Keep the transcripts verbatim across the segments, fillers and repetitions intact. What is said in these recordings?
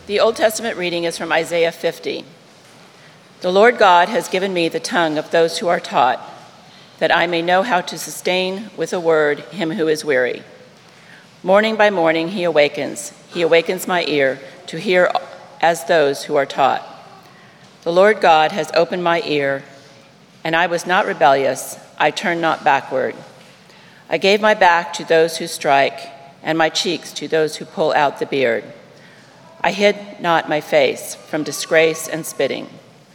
The Old Testament reading is from Isaiah fifty. The Lord God has given me the tongue of those who are taught, that I may know how to sustain with a word him who is weary. Morning by morning he awakens. He awakens my ear to hear as those who are taught. The Lord God has opened my ear, and I was not rebellious. I turned not backward. I gave my back to those who strike, and my cheeks to those who pull out the beard. I hid not my face from disgrace and spitting.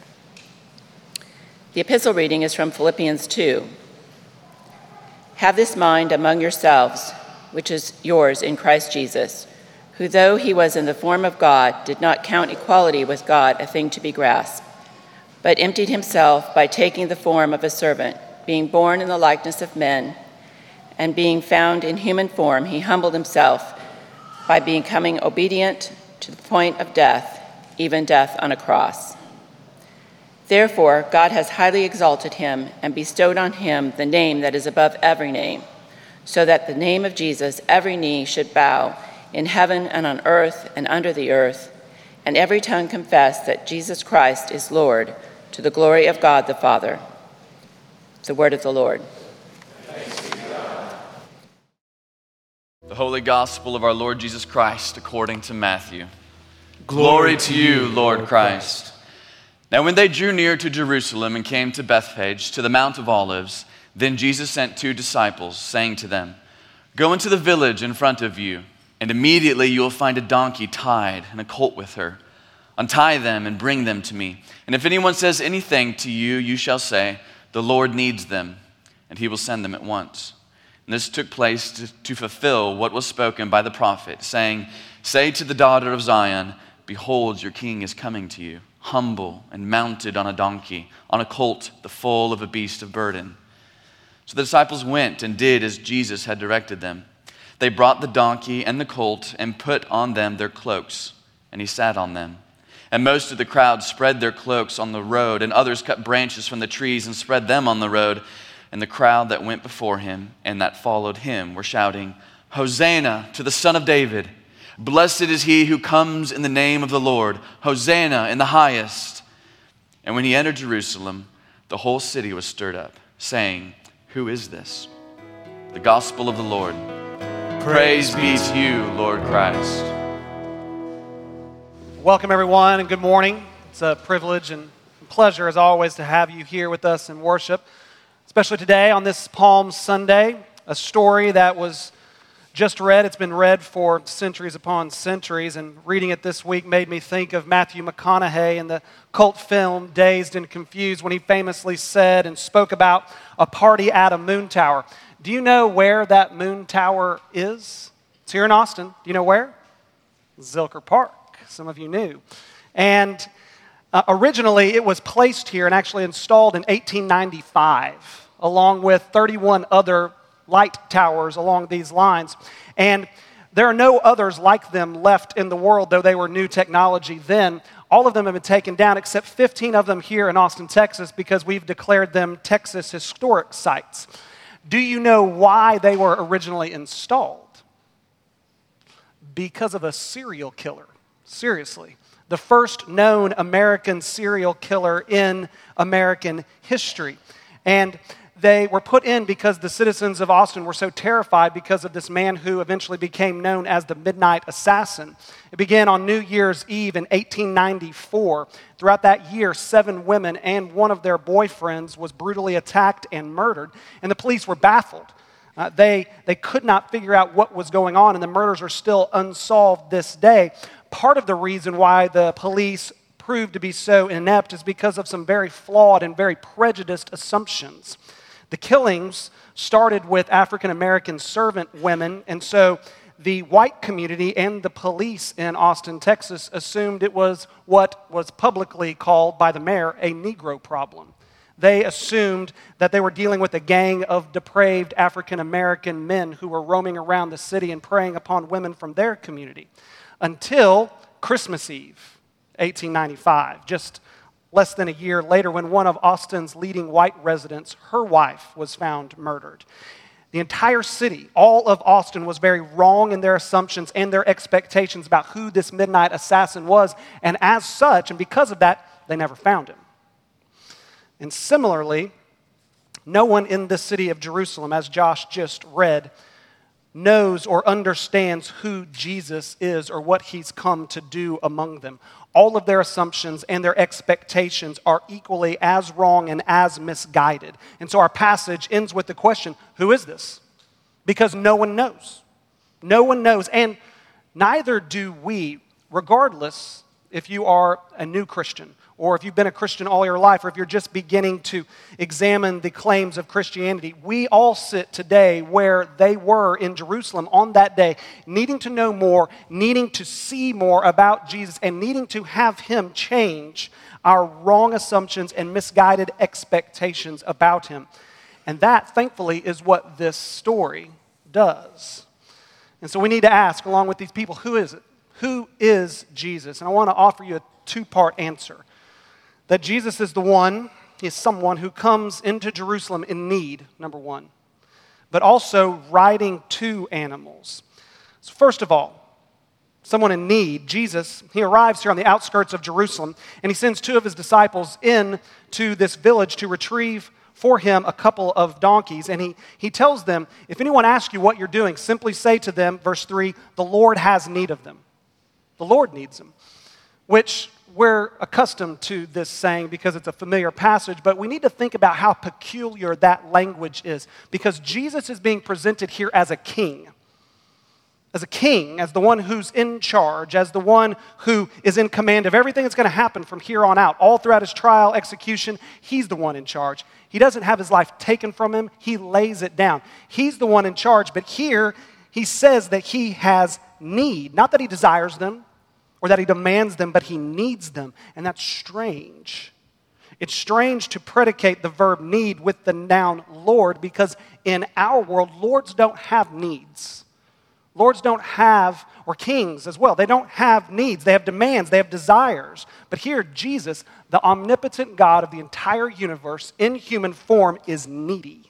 The epistle reading is from Philippians two. Have this mind among yourselves, which is yours in Christ Jesus, who though he was in the form of God, did not count equality with God a thing to be grasped, but emptied himself by taking the form of a servant, being born in the likeness of men, and being found in human form, he humbled himself by becoming obedient to the point of death, even death on a cross. Therefore, God has highly exalted him and bestowed on him the name that is above every name, so that the name of Jesus every knee should bow in heaven and on earth and under the earth, and every tongue confess that Jesus Christ is Lord, to the glory of God the Father. The word of the Lord. The Holy Gospel of our Lord Jesus Christ according to Matthew. Glory, Glory to you, Lord Christ. Now when they drew near to Jerusalem and came to Bethphage, to the Mount of Olives, then Jesus sent two disciples, saying to them, Go into the village in front of you, and immediately you will find a donkey tied and a colt with her. Untie them and bring them to me. And if anyone says anything to you, you shall say, The Lord needs them, and he will send them at once. And this took place to, to fulfill what was spoken by the prophet, saying, Say to the daughter of Zion, Behold, your king is coming to you, humble and mounted on a donkey, on a colt, the foal of a beast of burden. So the disciples went and did as Jesus had directed them. They brought the donkey and the colt and put on them their cloaks, and he sat on them. And most of the crowd spread their cloaks on the road, and others cut branches from the trees and spread them on the road. And the crowd that went before him and that followed him were shouting, Hosanna to the Son of David. Blessed is he who comes in the name of the Lord. Hosanna in the highest. And when he entered Jerusalem, the whole city was stirred up, saying, Who is this? The gospel of the Lord. Praise be to you, Lord Christ. Welcome, everyone, and good morning. It's a privilege and pleasure, as always, to have you here with us in worship, especially today on this Palm Sunday, a story that was just read. It's been read for centuries upon centuries, and reading it this week made me think of Matthew McConaughey in the cult film Dazed and Confused, when he famously said and spoke about a party at a moon tower. Do you know where that moon tower is? It's here in Austin. Do you know where? Zilker Park. Some of you knew. And uh, originally it was placed here and actually installed in eighteen ninety-five, along with thirty-one other light towers along these lines. And there are no others like them left in the world, though they were new technology then. All of them have been taken down, except fifteen of them here in Austin, Texas, because we've declared them Texas historic sites. Do you know why they were originally installed? Because of a serial killer. Seriously. The first known American serial killer in American history. And they were put in because the citizens of Austin were so terrified because of this man who eventually became known as the Midnight Assassin. It began on New Year's Eve in eighteen ninety-four. Throughout that year, seven women and one of their boyfriends was brutally attacked and murdered, and the police were baffled. Uh, they, they could not figure out what was going on, and the murders are still unsolved this day. Part of the reason why the police proved to be so inept is because of some very flawed and very prejudiced assumptions. The killings started with African-American servant women, and so the white community and the police in Austin, Texas, assumed it was what was publicly called by the mayor a Negro problem. They assumed that they were dealing with a gang of depraved African-American men who were roaming around the city and preying upon women from their community. Until Christmas Eve, eighteen ninety-five, just less than a year later, when one of Austin's leading white residents, her wife, was found murdered. The entire city, all of Austin, was very wrong in their assumptions and their expectations about who this midnight assassin was. And as such, and because of that, they never found him. And similarly, no one in the city of Jerusalem, as Josh just read, knows or understands who Jesus is or what he's come to do among them. All of their assumptions and their expectations are equally as wrong and as misguided. And so our passage ends with the question, who is this? Because no one knows. No one knows, and neither do we, regardless if you are a new Christian, or if you've been a Christian all your life, or if you're just beginning to examine the claims of Christianity. We all sit today where they were in Jerusalem on that day, needing to know more, needing to see more about Jesus, and needing to have him change our wrong assumptions and misguided expectations about him. And that, thankfully, is what this story does. And so we need to ask, along with these people, who is it? Who is Jesus? And I want to offer you a two-part answer. That Jesus is the one, he is someone who comes into Jerusalem in need, number one, but also riding two animals. So first of all, someone in need, Jesus, he arrives here on the outskirts of Jerusalem, and he sends two of his disciples in to this village to retrieve for him a couple of donkeys. And he, he tells them, if anyone asks you what you're doing, simply say to them, verse three, the Lord has need of them. The Lord needs them, which we're accustomed to this saying because it's a familiar passage, but we need to think about how peculiar that language is, because Jesus is being presented here as a king. As a king, as the one who's in charge, as the one who is in command of everything that's going to happen from here on out. All throughout his trial, execution, he's the one in charge. He doesn't have his life taken from him, he lays it down. He's the one in charge, but here he says that he has need. Not that he desires them, or that he demands them, but he needs them. And that's strange. It's strange to predicate the verb need with the noun Lord, because in our world, lords don't have needs. Lords don't have, or kings as well, they don't have needs. They have demands, they have desires. But here, Jesus, the omnipotent God of the entire universe in human form, is needy.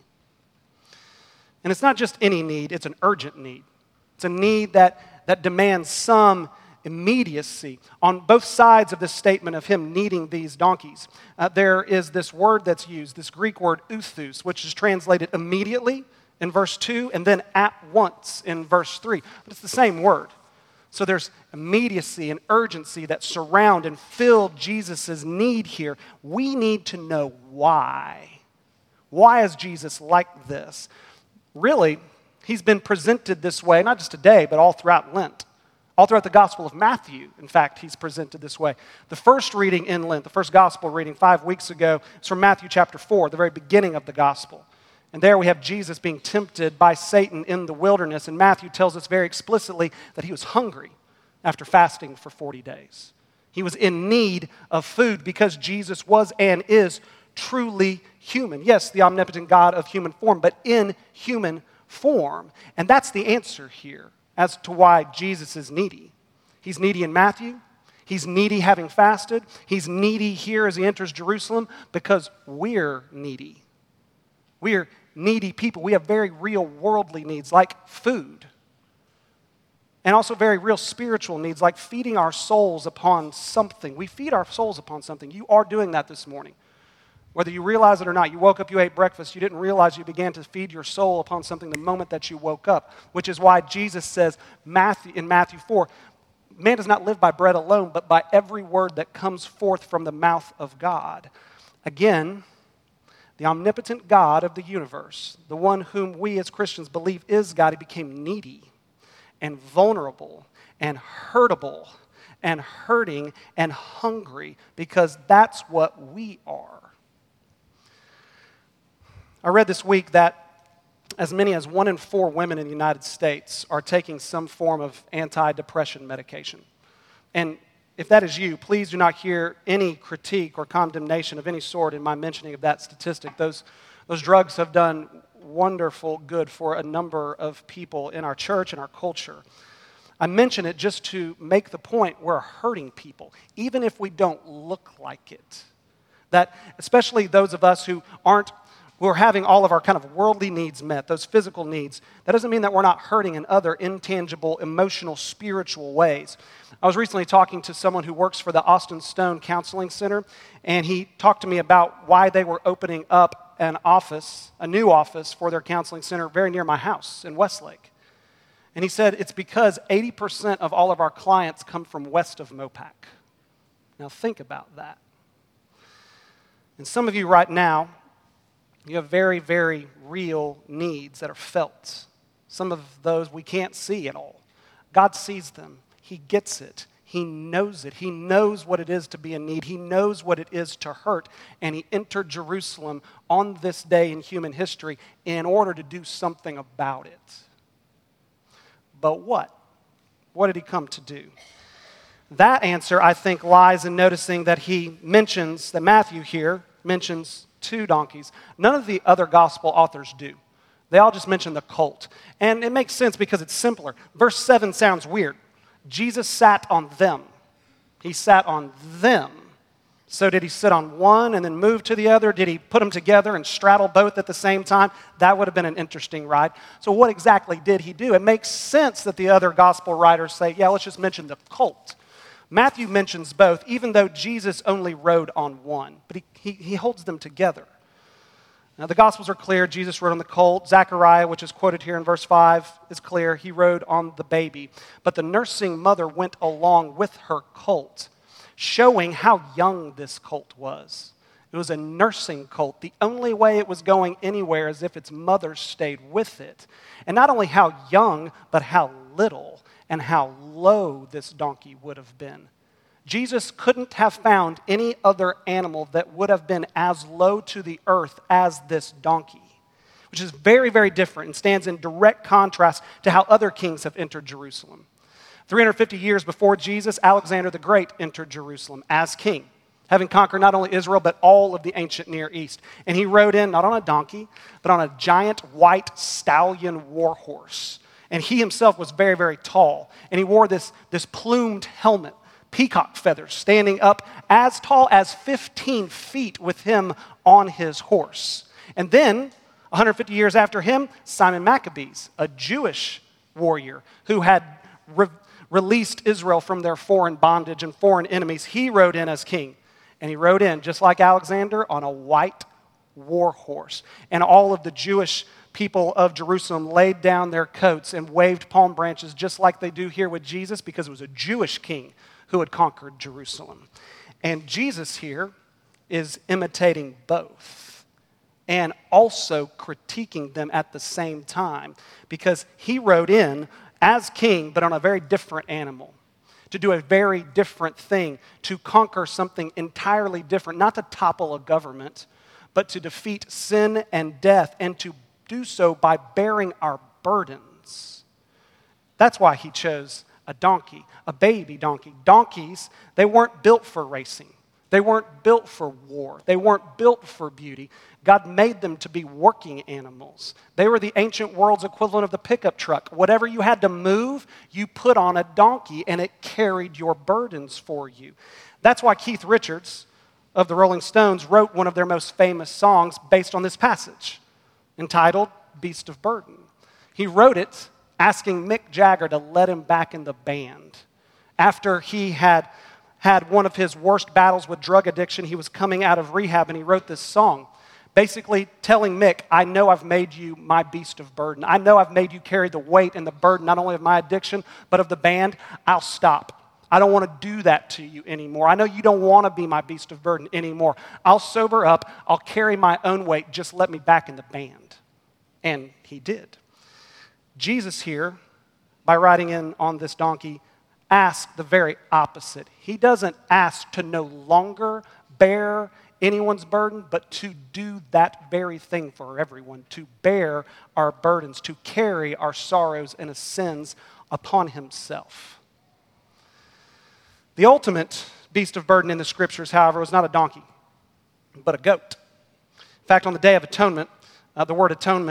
And it's not just any need, it's an urgent need. It's a need that, that demands some immediacy. On both sides of this statement of him needing these donkeys, uh, there is this word that's used, this Greek word outhus, which is translated immediately in verse two and then at once in verse three. But it's the same word. So there's immediacy and urgency that surround and fill Jesus' need here. We need to know why. Why is Jesus like this? Really, he's been presented this way, not just today, but all throughout Lent. All throughout the Gospel of Matthew, in fact, he's presented this way. The first reading in Lent, the first Gospel reading five weeks ago, is from Matthew chapter four, the very beginning of the Gospel. And there we have Jesus being tempted by Satan in the wilderness. And Matthew tells us very explicitly that he was hungry after fasting for forty days. He was in need of food because Jesus was and is truly human. Yes, the omnipotent God of human form, but in human form. And that's the answer here as to why Jesus is needy. He's needy in Matthew. He's needy having fasted. He's needy here as he enters Jerusalem because we're needy. We're needy people. We have very real worldly needs like food. And also very real spiritual needs like feeding our souls upon something. We feed our souls upon something. You are doing that this morning. Whether you realize it or not, you woke up, you ate breakfast, you didn't realize you began to feed your soul upon something the moment that you woke up, which is why Jesus says Matthew, in Matthew four, man does not live by bread alone, but by every word that comes forth from the mouth of God. Again, the omnipotent God of the universe, the one whom we as Christians believe is God, he became needy and vulnerable and hurtable and hurting and hungry because that's what we are. I read this week that as many as one in four women in the United States are taking some form of antidepressant medication. And if that is you, please do not hear any critique or condemnation of any sort in my mentioning of that statistic. Those, those drugs have done wonderful good for a number of people in our church and our culture. I mention it just to make the point we're hurting people, even if we don't look like it. That especially those of us who aren't we're having all of our kind of worldly needs met, those physical needs, that doesn't mean that we're not hurting in other intangible, emotional, spiritual ways. I was recently talking to someone who works for the Austin Stone Counseling Center, and he talked to me about why they were opening up an office, a new office for their counseling center very near my house in Westlake. And he said it's because eighty percent of all of our clients come from west of Mopac. Now think about that. And some of you right now, you have very, very real needs that are felt. Some of those we can't see at all. God sees them. He gets it. He knows it. He knows what it is to be in need. He knows what it is to hurt. And he entered Jerusalem on this day in human history in order to do something about it. But what? What did he come to do? That answer, I think, lies in noticing that he mentions, that Matthew here mentions two donkeys. None of the other gospel authors do. They all just mention the colt. And it makes sense because it's simpler. Verse seven sounds weird. Jesus sat on them. He sat on them. So did he sit on one and then move to the other? Did he put them together and straddle both at the same time? That would have been an interesting ride. So what exactly did he do? It makes sense that the other gospel writers say, yeah, let's just mention the colt. Matthew mentions both, even though Jesus only rode on one. But he, he, he holds them together. Now, the Gospels are clear. Jesus rode on the colt. Zechariah, which is quoted here in verse five, is clear. He rode on the baby. But the nursing mother went along with her colt, showing how young this colt was. It was a nursing colt. The only way it was going anywhere is if its mother stayed with it. And not only how young, but how little and how low this donkey would have been. Jesus couldn't have found any other animal that would have been as low to the earth as this donkey, which is very, very different and stands in direct contrast to how other kings have entered Jerusalem. three hundred fifty years before Jesus, Alexander the Great entered Jerusalem as king, having conquered not only Israel, but all of the ancient Near East. And he rode in not on a donkey, but on a giant white stallion war horse. And he himself was very, very tall. And he wore this, this plumed helmet, peacock feathers, standing up as tall as fifteen feet with him on his horse. And then, one hundred fifty years after him, Simon Maccabees, a Jewish warrior who had re- released Israel from their foreign bondage and foreign enemies, he rode in as king. And he rode in, just like Alexander, on a white war horse. And all of the Jewish people of Jerusalem laid down their coats and waved palm branches just like they do here with Jesus, because it was a Jewish king who had conquered Jerusalem. And Jesus here is imitating both and also critiquing them at the same time, because he rode in as king, but on a very different animal, to do a very different thing, to conquer something entirely different, not to topple a government, but to defeat sin and death, and to do so by bearing our burdens. That's why he chose a donkey, a baby donkey. Donkeys, they weren't built for racing. They weren't built for war. They weren't built for beauty. God made them to be working animals. They were the ancient world's equivalent of the pickup truck. Whatever you had to move, you put on a donkey, and it carried your burdens for you. That's why Keith Richards of the Rolling Stones wrote one of their most famous songs based on this passage, entitled Beast of Burden. He wrote it asking Mick Jagger to let him back in the band. After he had had one of his worst battles with drug addiction, he was coming out of rehab, and he wrote this song, basically telling Mick, I know I've made you my beast of burden. I know I've made you carry the weight and the burden not only of my addiction, but of the band. I'll stop. I don't want to do that to you anymore. I know you don't want to be my beast of burden anymore. I'll sober up. I'll carry my own weight. Just let me back in the band. And he did. Jesus here, by riding in on this donkey, asked the very opposite. He doesn't ask to no longer bear anyone's burden, but to do that very thing for everyone, to bear our burdens, to carry our sorrows and sins upon himself. The ultimate beast of burden in the scriptures, however, was not a donkey, but a goat. In fact, on the Day of Atonement, uh, the word atonement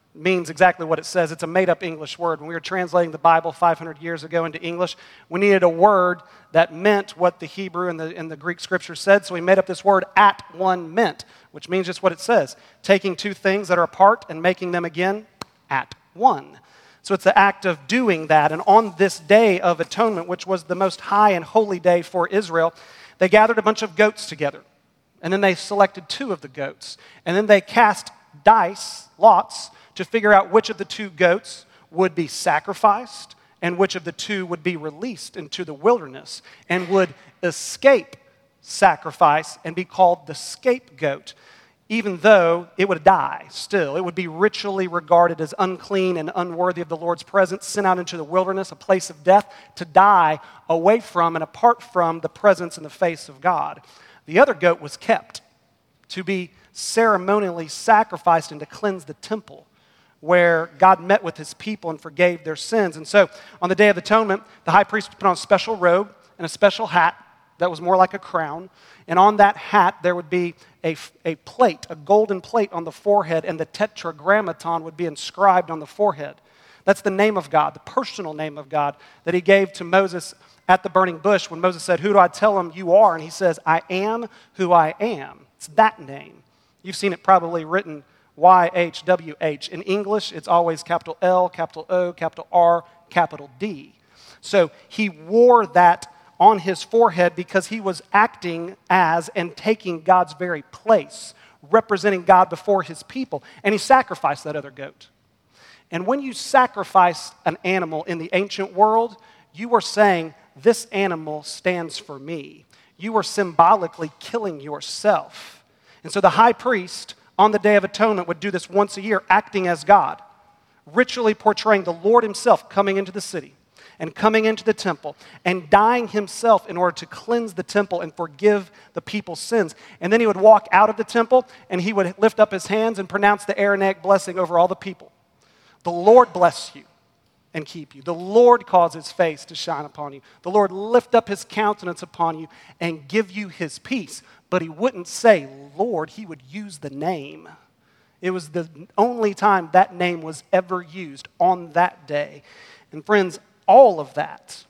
means exactly what it says. It's a made-up English word. When we were translating the Bible five hundred years ago into English, we needed a word that meant what the Hebrew and the, and the Greek scripture said, so we made up this word at one meant, which means just what it says, taking two things that are apart and making them again at one. So it's the act of doing that. And on this day of atonement, which was the most high and holy day for Israel, they gathered a bunch of goats together. And then they selected two of the goats. And then they cast dice, lots, to figure out which of the two goats would be sacrificed and which of the two would be released into the wilderness and would escape sacrifice and be called the scapegoat, even though it would die still. It would be ritually regarded as unclean and unworthy of the Lord's presence, sent out into the wilderness, a place of death, to die away from and apart from the presence and the face of God. The other goat was kept to be ceremonially sacrificed and to cleanse the temple, where God met with his people and forgave their sins. And so on the Day of Atonement, the high priest would put on a special robe and a special hat that was more like a crown. And on that hat, there would be a, a plate, a golden plate on the forehead, and the tetragrammaton would be inscribed on the forehead. That's the name of God, the personal name of God that he gave to Moses at the burning bush when Moses said, "Who do I tell him you are?" And he says, "I am who I am." It's that name. You've seen it probably written Y H W H. In English, it's always capital L, capital O, capital R, capital D. So he wore that on his forehead because he was acting as and taking God's very place, representing God before his people. And he sacrificed that other goat. And when you sacrifice an animal in the ancient world, you were saying, this animal stands for me. You were symbolically killing yourself. And so the high priest on the Day of Atonement would do this once a year, acting as God, ritually portraying the Lord himself coming into the city and coming into the temple and dying himself in order to cleanse the temple and forgive the people's sins. And then he would walk out of the temple and he would lift up his hands and pronounce the Aaronic blessing over all the people. The Lord bless you and keep you. The Lord cause his face to shine upon you. The Lord lift up his countenance upon you and give you his peace. But he wouldn't say Lord, he would use the name. It was the only time that name was ever used on that day. And friends, all of that,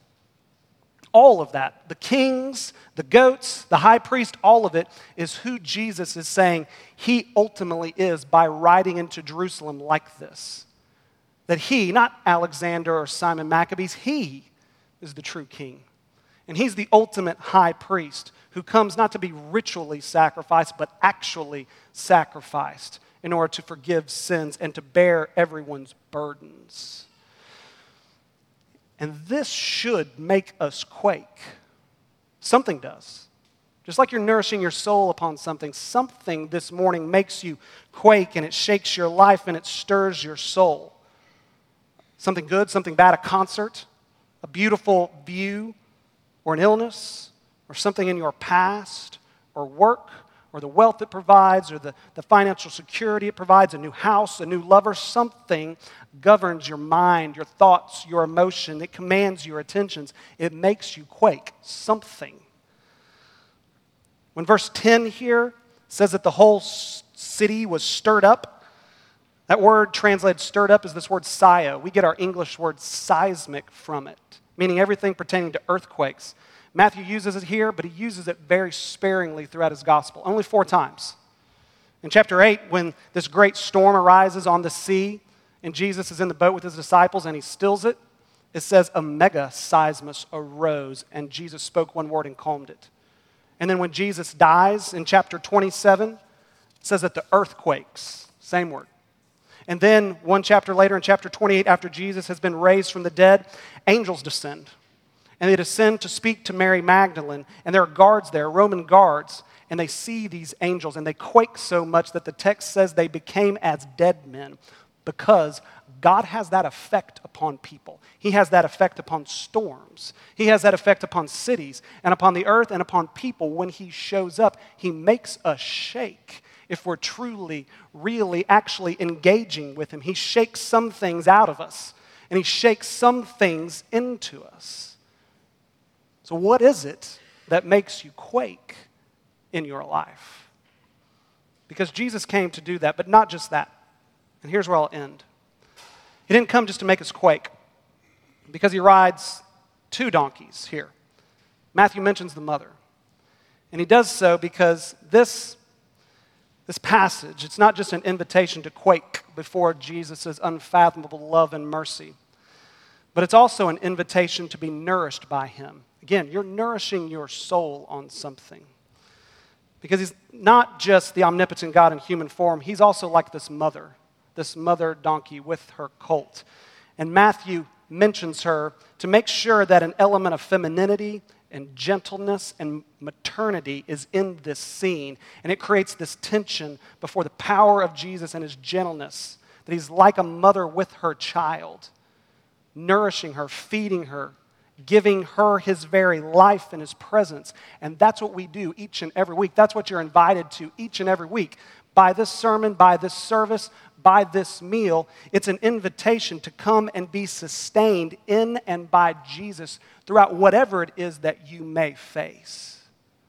all of that, the kings, the goats, the high priest, all of it is who Jesus is saying he ultimately is by riding into Jerusalem like this. That he, not Alexander or Simon Maccabees, he is the true king. And he's the ultimate high priest who comes not to be ritually sacrificed, but actually sacrificed in order to forgive sins and to bear everyone's burdens. And this should make us quake. Something does. Just like you're nourishing your soul upon something, something this morning makes you quake and it shakes your life and it stirs your soul. Something good, something bad, a concert, a beautiful view, or an illness, or something in your past, or work, or the wealth it provides, or the, the financial security it provides, a new house, a new lover, something governs your mind, your thoughts, your emotion. It commands your attentions. It makes you quake. Something. When verse ten here says that the whole city was stirred up, that word translated stirred up is this word sio. We get our English word seismic from it, meaning everything pertaining to earthquakes. Matthew uses it here, but he uses it very sparingly throughout his gospel, only four times. In chapter eight, when this great storm arises on the sea, and Jesus is in the boat with his disciples and he stills it, it says a mega seismus arose, and Jesus spoke one word and calmed it. And then when Jesus dies in chapter twenty-seven, it says that the earth quakes, same word. And then one chapter later, in chapter twenty-eight, after Jesus has been raised from the dead, angels descend. And they descend to speak to Mary Magdalene. And there are guards there, Roman guards. And they see these angels and they quake so much that the text says they became as dead men, because God has that effect upon people. He has that effect upon storms. He has that effect upon cities and upon the earth and upon people. When he shows up, he makes us shake. If we're truly, really, actually engaging with him, he shakes some things out of us and he shakes some things into us. So what is it that makes you quake in your life? Because Jesus came to do that, but not just that. And here's where I'll end. He didn't come just to make us quake, because he rides two donkeys here. Matthew mentions the mother. And he does so because this, this passage, it's not just an invitation to quake before Jesus' unfathomable love and mercy, but it's also an invitation to be nourished by him. Again, you're nourishing your soul on something. Because he's not just the omnipotent God in human form, he's also like this mother, this mother donkey with her colt. And Matthew mentions her to make sure that an element of femininity and gentleness and maternity is in this scene. And it creates this tension before the power of Jesus and his gentleness, that he's like a mother with her child, nourishing her, feeding her, giving her his very life and his presence. And that's what we do each and every week. That's what you're invited to each and every week. By this sermon, by this service, by this meal, it's an invitation to come and be sustained in and by Jesus throughout whatever it is that you may face.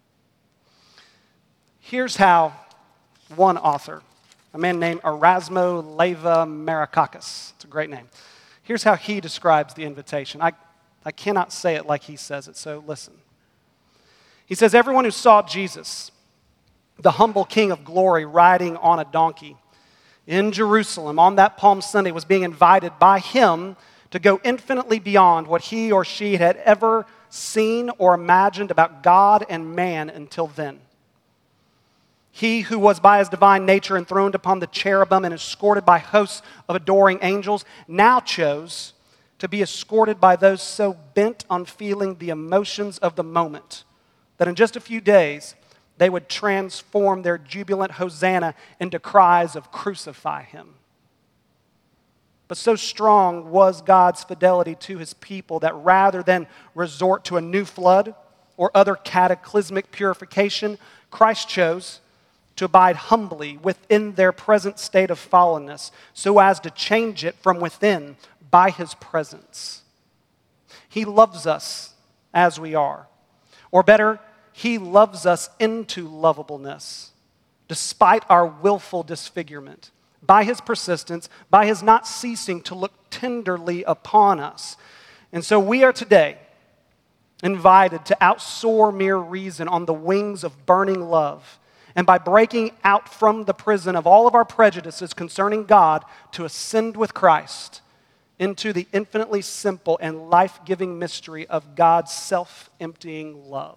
Here's how one author, a man named Erasmo Leiva Marakakis, it's a great name. Here's how he describes the invitation. I, I cannot say it like he says it, so listen. He says, everyone who saw Jesus, the humble King of glory, riding on a donkey in Jerusalem on that Palm Sunday was being invited by him to go infinitely beyond what he or she had ever seen or imagined about God and man until then. He who was by his divine nature enthroned upon the cherubim and escorted by hosts of adoring angels now chose to be escorted by those so bent on feeling the emotions of the moment that in just a few days they would transform their jubilant hosanna into cries of crucify him. But so strong was God's fidelity to his people that rather than resort to a new flood or other cataclysmic purification, Christ chose to abide humbly within their present state of fallenness so as to change it from within by his presence. He loves us as we are. Or better, he loves us into lovableness, despite our willful disfigurement, by his persistence, by his not ceasing to look tenderly upon us. And so we are today invited to outsoar mere reason on the wings of burning love, and by breaking out from the prison of all of our prejudices concerning God, to ascend with Christ into the infinitely simple and life-giving mystery of God's self-emptying love.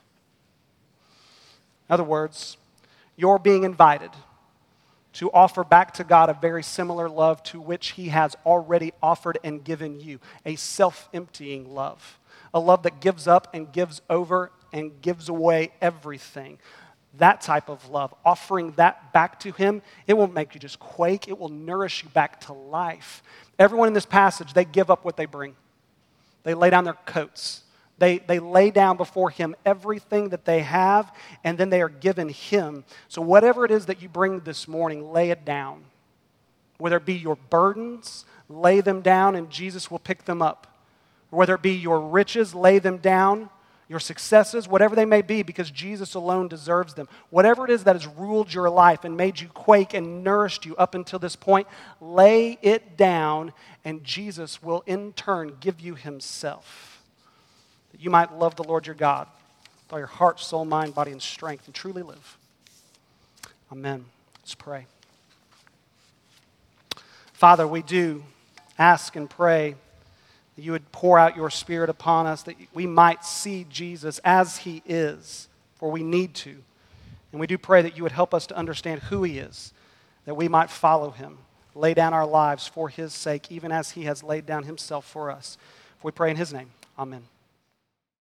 In other words, you're being invited to offer back to God a very similar love to which he has already offered and given you, a self-emptying love, a love that gives up and gives over and gives away everything. That type of love, offering that back to him, it won't make you just quake, it will nourish you back to life. Everyone in this passage, they give up what they bring. They lay down their coats. They, they lay down before him everything that they have, and then they are given him. So whatever it is that you bring this morning, lay it down. Whether it be your burdens, lay them down and Jesus will pick them up. Whether it be your riches, lay them down. Your successes, whatever they may be, because Jesus alone deserves them. Whatever it is that has ruled your life and made you quake and nourished you up until this point, lay it down and Jesus will in turn give you himself, that you might love the Lord your God with all your heart, soul, mind, body, and strength, and truly live. Amen. Let's pray. Father, we do ask and pray that you would pour out your Spirit upon us, that we might see Jesus as he is, for we need to. And we do pray that you would help us to understand who he is, that we might follow him, lay down our lives for his sake, even as he has laid down himself for us. For we pray in his name. Amen.